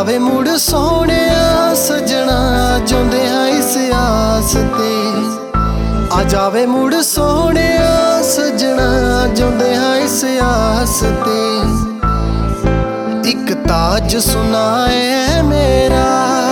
ਜਾਵੇ ਮੁੜ ਸੋਹਣਿਆ ਸਜਣਾ ਜਿਉਂਦੇ ਹਾਂ ਇਸ ਆਸ ਤੇ। ਆ ਜਾਵੇ ਮੁੜ ਸੋਹਣਿਆ ਸਜਣਾ ਜਿਉਂਦੇ ਹਾਂ ਇਸ ਆਸ ਤੇ। ਇੱਕ ਤਾਜ ਸੁਨਾਏ ਮੇਰਾ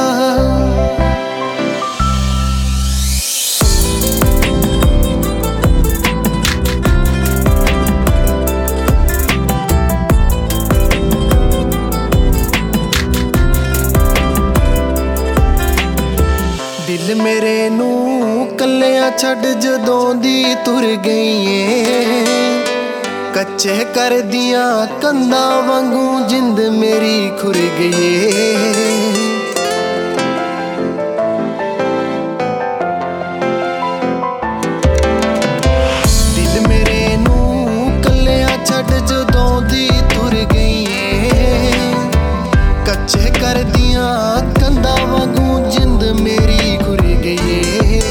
ਦਿਲ ਮੇਰੇ ਨੂੰ ਕੱਲਿਆਂ ਛੱਡ ਜਦੋਂ ਦੀ ਤੁਰ ਗਈ ਏ। ਕੱਚੇ ਕਰਦੀਆਂ ਕੰਧਾਂ ਵਾਂਗੂ ਜਿੰਦ ਮੇਰੀ ਖੁਰ ਗਈ ਏ। ਦਿਲ ਮੇਰੇ ਨੂੰ ਕੱਲਿਆਂ ਛੱਡ ਜਦੋਂ ਦੀ ਤੁਰ ਗਈ ਏ। ਕੱਚੇ ਕਰਦੀਆਂ ਕੰਧਾਂ ਵਾਂਗੂ ਜਿੰਦ ਮੇਰੀ ਖੁਰ ਗਈ ਏ।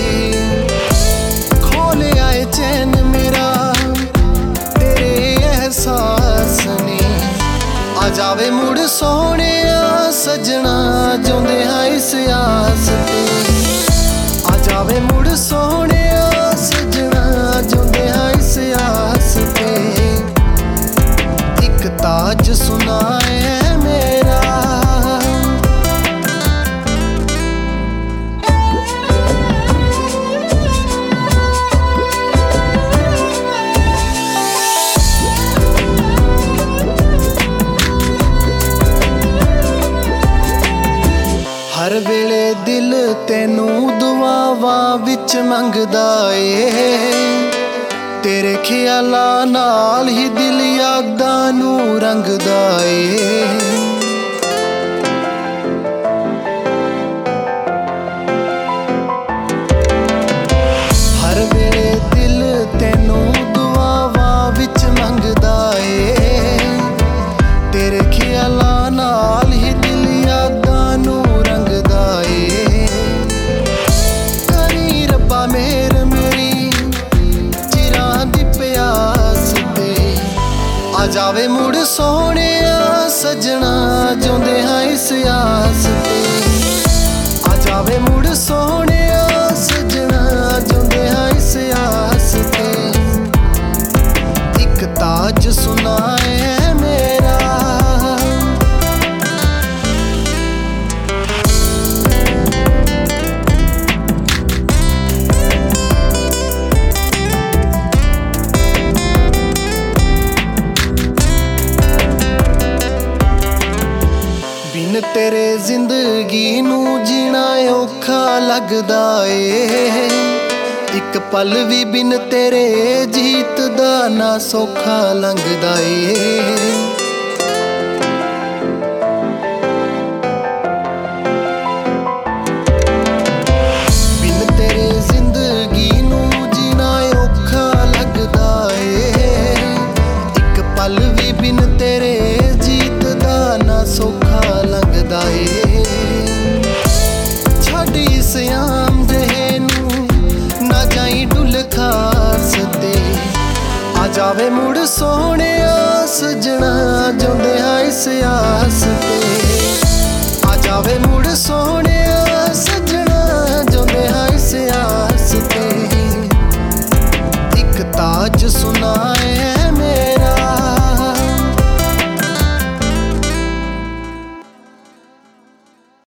ਖੋਲ ਆਏ ਚੈਨ ਮੇਰਾ ਤੇਰੇ ਅਹਿਸਾਸ ਨੇ। ਆ ਜਾਵੇ ਮੁੜ ਸੋਹਣਿਆ ਸਜਣਾ ਜਿਉਂਦੇ ਹਾਂ ਇਸ ਆਸ ਤੇ। ਆ ਜਾਵੇ ਮੁੜ ਸੋਹਣਿਆ ਸਜਣਾ ਜਿਉਂਦੇ ਹਾਂ ਇਸ ਆਸ ਤੇ। ਇੱਕ ਤਾਜ ਸੁਨਾਏ ਮੇਰਾ ਹਰ ਵੇਲੇ ਦਿਲ ਤੈਨੂੰ ਦੁਆਵਾਂ ਵਿੱਚ ਮੰਗਦਾ ਏ। ਤੇਰੇ ਖਿਆਲਾਂ ਨਾਲ ਹੀ ਦਿਲ ਯਾਦਾਂ ਨੂੰ ਰੰਗਦਾ ਏ। ਹਰ ਵੇਲੇ ਦਿਲ ਤੈਨੂੰ ਦੁਆਵਾਂ ਵਿੱਚ ਮੰਗਦਾ ਏ। ਤੇਰੇ ਖਿਆਲਾਂ ਨਾਲ ਹੀ ਦਿਲ ਯਾਦਾਂ ਨੂੰ ਮੇਰ ਮੇਰੀ ਚਿਰਾਂ ਦੀ ਪਿਆਸ ਤੇ। ਆ ਜਾਵੇ ਮੁੜ ਸੋਹਣਿਆ ਸਜਣਾ ਜਿਉਂਦੇ ਹਾਂ ਇਸ ਆਸ ਤੇ। ਆ ਜਾਵੇ ਮੁੜ ਸੋਹਣਿਆ ਸਜਣਾ ਜਿਉਂਦੇ ਹਾਂ ਇਸ ਆਸ ਤੇ। ਇੱਕ ਤਾਜ ਸੁਨਾਏ ਮੇਰਾ ਬਿਨ ਤੇਰੇ ਜ਼ਿੰਦਗੀ ਨੂੰ ਜੀਣਾ ਔਖਾ ਲੱਗਦਾ ਏ। ਇੱਕ ਪਲ ਵੀ ਬਿਨ ਤੇਰੇ ਜੀਤ ਦਾ ਨਾ ਸੌਖਾ ਲੰਘਦਾ ਏ। ਬਿਨ ਤੇਰੇ ਜ਼ਿੰਦਗੀ ਨੂੰ ਜੀਣਾ ਔਖਾ ਲੱਗਦਾ ਏ। ਇੱਕ ਪਲ ਵੀ ਬਿਨ ਤੇਰੇ ਜੀਤ ਦਾ ਨਾ ਸੌਖਾ ਲੰਘਦਾ ਏ। ਛੱਡ ਇਸ ਆਮ ਜਿਹੇ ਨੂੰ ਨਾ ਜਾਈ ਡੁੱਲ ਖਾਸ ਤੇ। ਆ ਜਾਵੇ ਮੁੜ ਸੋਹਣਿਆ ਸਜਣਾ ਜਿਉਂਦੇ ਹਾਂ ਇਸ ਆਸ ਤੇ। ਆ ਜਾਵੇ ਮੁੜ